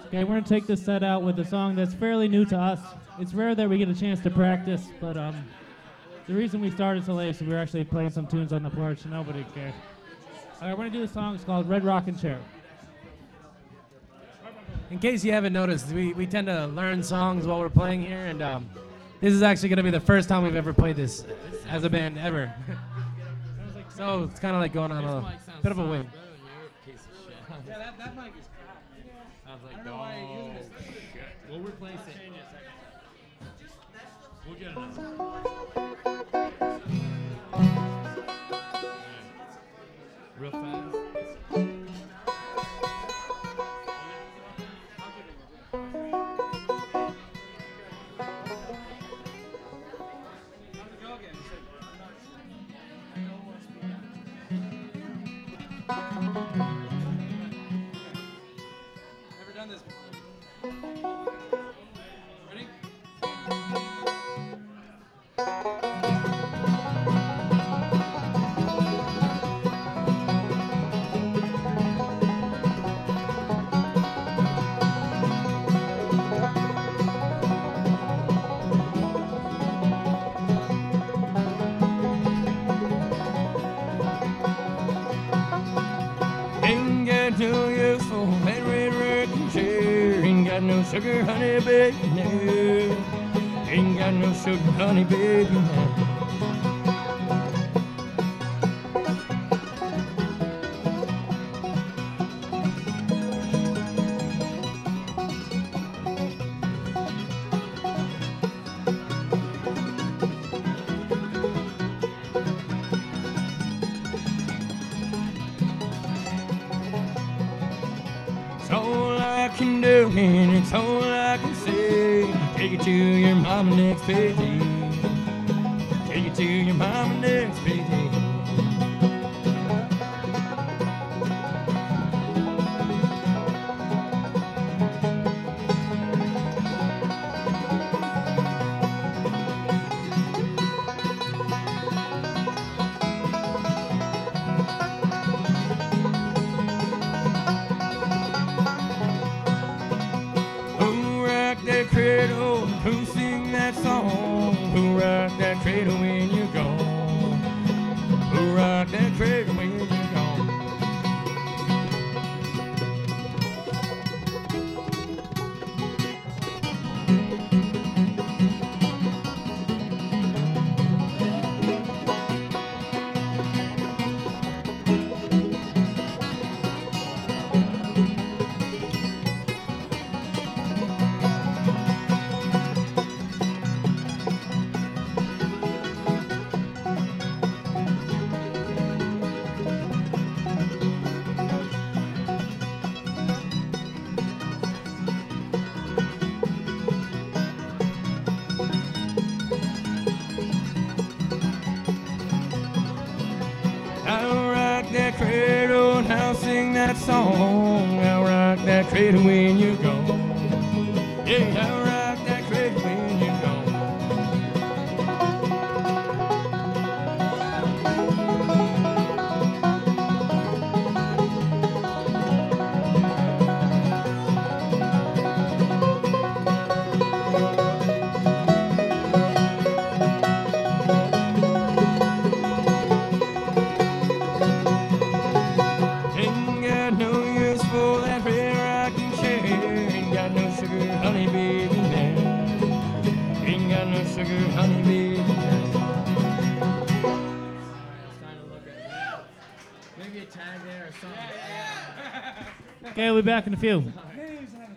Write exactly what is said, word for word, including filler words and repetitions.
Okay, we're gonna take this set out with a song that's fairly new to us. It's rare that we get a chance to practice, but um, the reason we started so late is we were actually playing some tunes on the porch and nobody cared. All right, we're gonna do this song. It's called Red Rockin' Chair. In case you haven't noticed, we, we tend to learn songs while we're playing here, and um, this is actually going to be the first time we've ever played this as a band, ever. So it's kind of like going on a bit of a wing. Yeah, that, that mic is crap. Sounds like, I don't know why you're using this. shit. We'll replace it. We'll get another. Real fast. Never done this before. Ready? Ain't got no use for that red rocking chair. Ain't got no sugar, honey, baby, no. Ain't got no sugar, honey, baby, no. It's all I can do and it's all I can say. Take it to your mama next payday. Take it to your mama next payday. Who rocked that cradle? Who sing that song? Who rocked that cradle when you're gone? Who rocked that cradle when you're gone? I'll rock that cradle and I'll sing that song. I'll rock that cradle when you're gone. Yeah, I'll rock that cradle when you're gone. Ain't got no use for that red rocking chair. Ain't got no sugar, honey, baby, now. Ain't got no sugar, honey, baby, now. Maybe a tag there or something. Okay, we'll be back in a few.